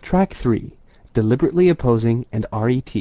Track 3, Deliberately Opposing and RET.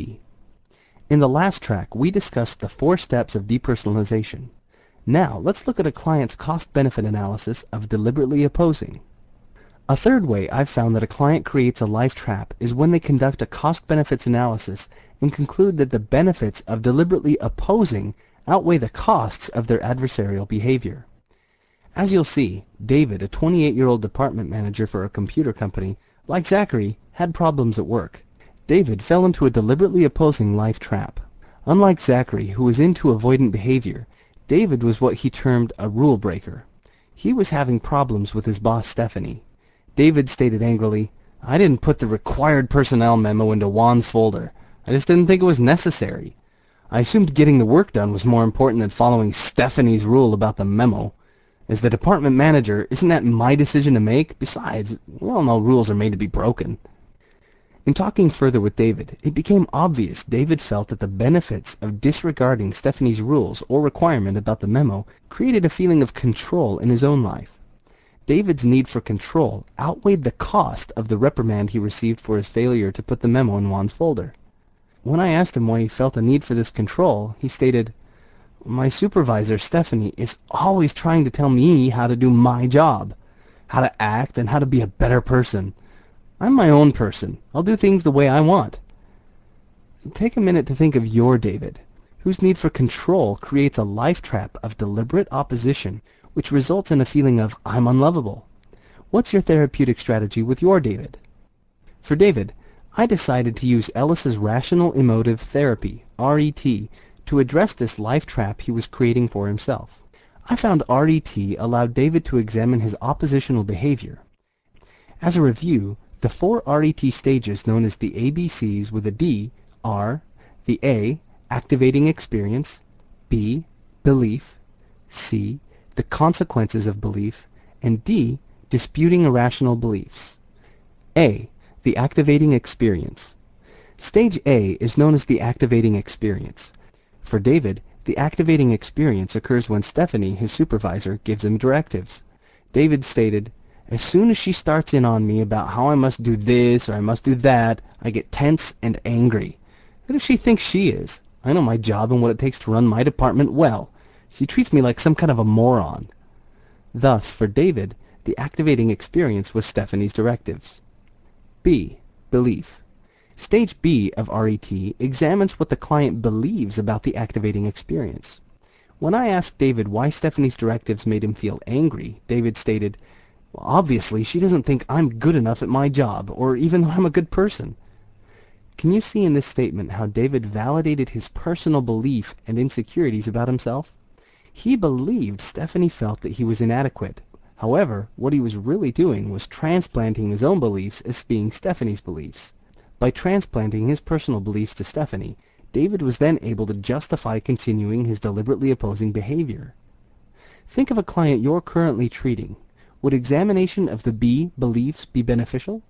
In the last track, we discussed the 4 steps of depersonalization. Now, let's look at a client's cost-benefit analysis of deliberately opposing. A third way I've found that a client creates a life trap is when they conduct a cost-benefits analysis and conclude that the benefits of deliberately opposing outweigh the costs of their adversarial behavior. As you'll see, David, a 28-year-old department manager for a computer company, like Zachary, had problems at work. David fell into a deliberately opposing life trap. Unlike Zachary, who was into avoidant behavior, David was what he termed a rule breaker. He was having problems with his boss, Stephanie. David stated angrily, "I didn't put the required personnel memo into Juan's folder. I just didn't think it was necessary. I assumed getting the work done was more important than following Stephanie's rule about the memo. As the department manager, isn't that my decision to make? Besides, we all know rules are made to be broken." In talking further with David, it became obvious David felt that the benefits of disregarding Stephanie's rules or requirement about the memo created a feeling of control in his own life. David's need for control outweighed the cost of the reprimand he received for his failure to put the memo in Juan's folder. When I asked him why he felt a need for this control, he stated, "My supervisor, Stephanie, is always trying to tell me how to do my job, how to act, and how to be a better person. I'm my own person. I'll do things the way I want." Take a minute to think of your David, whose need for control creates a life trap of deliberate opposition, which results in a feeling of "I'm unlovable." What's your therapeutic strategy with your David? For David, I decided to use Ellis's Rational Emotive Therapy, RET, to address this life trap he was creating for himself. I found RET allowed David to examine his oppositional behavior. As a review, the 4 RET stages known as the ABCs with a D are the A, activating experience, B, belief, C, the consequences of belief, and D, disputing irrational beliefs. A, the activating experience. Stage A is known as the activating experience. For David, the activating experience occurs when Stephanie, his supervisor, gives him directives. David stated, "As soon as she starts in on me about how I must do this or I must do that, I get tense and angry. Who does she think she is? I know my job and what it takes to run my department well. She treats me like some kind of a moron." Thus, for David, the activating experience was Stephanie's directives. B, belief. Stage B of RET examines what the client believes about the activating experience. When I asked David why Stephanie's directives made him feel angry, David stated, "Well, obviously she doesn't think I'm good enough at my job, or even though I'm a good person." Can you see in this statement how David validated his personal belief and insecurities about himself? He believed Stephanie felt that he was inadequate. However, what he was really doing was transplanting his own beliefs as being Stephanie's beliefs. By transplanting his personal beliefs to Stephanie, David was then able to justify continuing his deliberately opposing behavior. Think of a client you're currently treating. Would examination of the B beliefs be beneficial?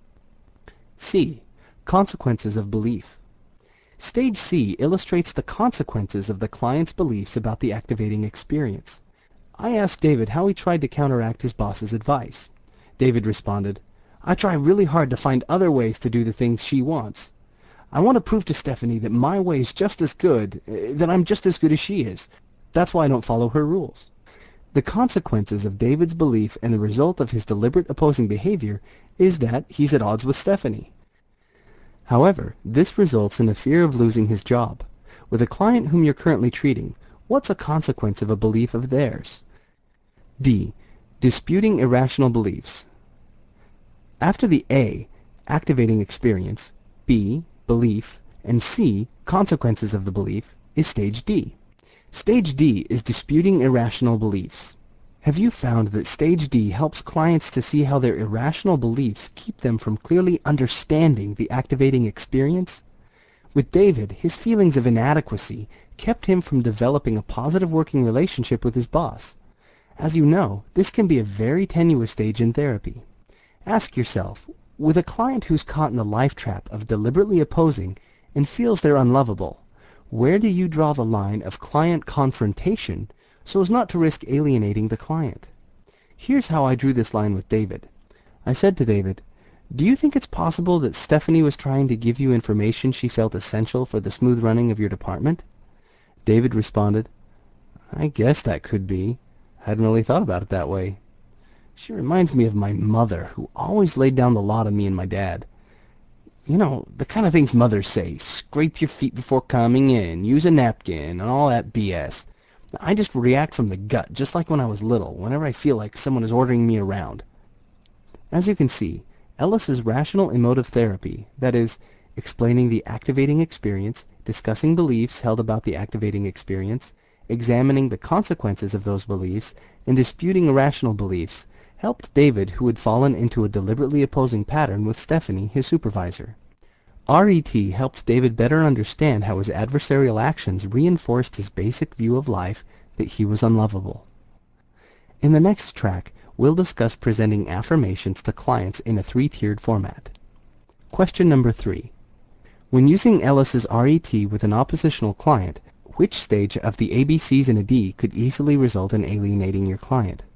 C, consequences of belief. Stage C illustrates the consequences of the client's beliefs about the activating experience. I asked David how he tried to counteract his boss's advice. David responded, "I try really hard to find other ways to do the things she wants. I want to prove to Stephanie that my way is just as good, that I'm just as good as she is. That's why I don't follow her rules." The consequences of David's belief and the result of his deliberate opposing behavior is that he's at odds with Stephanie. However, this results in a fear of losing his job. With a client whom you're currently treating, what's a consequence of a belief of theirs? D, disputing irrational beliefs. After the A, activating experience, B, belief, and C, consequences of the belief, is stage D. Stage D is disputing irrational beliefs. Have you found that stage D helps clients to see how their irrational beliefs keep them from clearly understanding the activating experience? With David, his feelings of inadequacy kept him from developing a positive working relationship with his boss. As you know, this can be a very tenuous stage in therapy. Ask yourself, with a client who's caught in the life trap of deliberately opposing and feels they're unlovable, where do you draw the line of client confrontation so as not to risk alienating the client? Here's how I drew this line with David. I said to David, Do you think it's possible that Stephanie was trying to give you information she felt essential for the smooth running of your department? David responded, I guess that could be. I hadn't really thought about it that way. She reminds me of my mother, who always laid down the law to me and my dad. You know, the kind of things mothers say, scrape your feet before coming in, use a napkin, and all that BS. I just react from the gut, just like when I was little, whenever I feel like someone is ordering me around. As you can see, Ellis's rational emotive therapy, that is, explaining the activating experience, discussing beliefs held about the activating experience, examining the consequences of those beliefs, and disputing irrational beliefs, helped David, who had fallen into a deliberately opposing pattern with Stephanie, his supervisor. RET helped David better understand how his adversarial actions reinforced his basic view of life that he was unlovable. In the next track, we'll discuss presenting affirmations to clients in a three-tiered format. Question number 3. When using Ellis's RET with an oppositional client, which stage of the ABCs in a D could easily result in alienating your client?